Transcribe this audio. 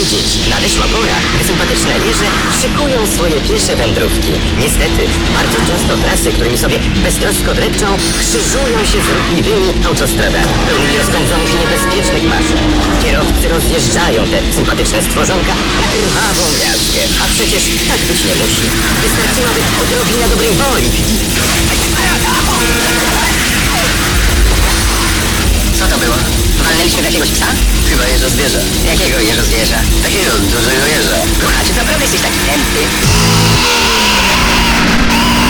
dzieci. Nadeszła pora, gdy sympatyczne wieże szykują swoje piesze wędrówki. Niestety, bardzo często trasy, którymi sobie beztrosko drepczą, krzyżują się z ruchliwymi autostradami, pełnymi rozpędzonych i niebezpiecznych maszyn. Kierowcy rozjeżdżają te sympatyczne stworzonka na krwawą miastkę. A przecież tak być nie musi. Wystarczyłaby odrobina dobrej woli. Co to było? Walnęliśmy w jakiegoś psa? Chyba jeża zwierzę. Jakiego jeżozwierza? Takiego dużego jeża. A czy naprawdę jesteś taki tępy?